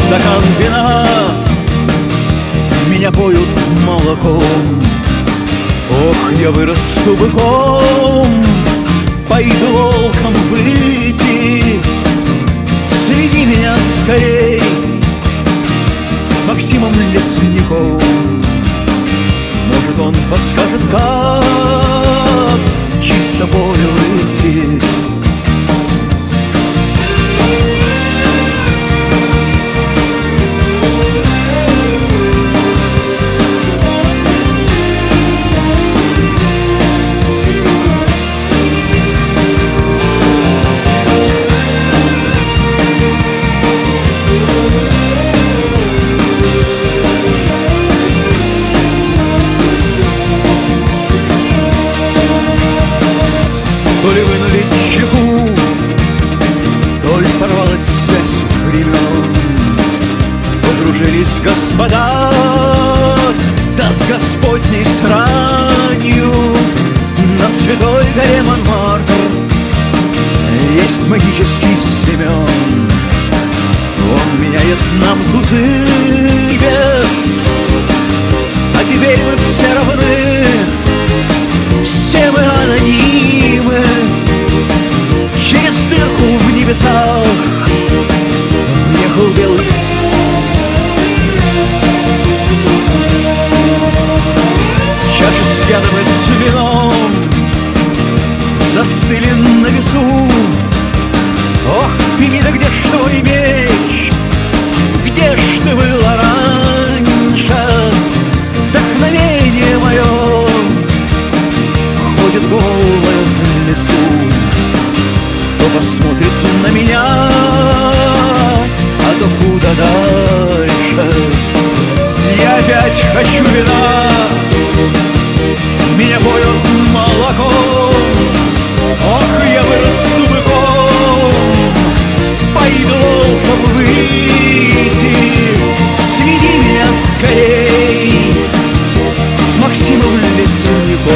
стакан вина, меня поют молоком. Ох, я вырасту быком, пойду волком выйти. Сведи меня скорей с Максимом Лесником. Может, он подскажет, как чисто поле выйти. То ли вынули чеку, то ли порвалась связь времен. Подружились господа, да с Господней сранью. На святой горе Монмартр есть магический Семен. Он меняет нам тузы небес, а теперь мы все равны, все мы анонимы. Через дырку в небесах въехал белый. Чаши с ядом и с вином застыли на весу. Ох, Фемида, где ж твой меч? Где ж ты была раньше? Вдохновение мое ходит голое в лесу, то посмотрит на меня, а то куда дальше. Я опять хочу вина, меня поет молоко.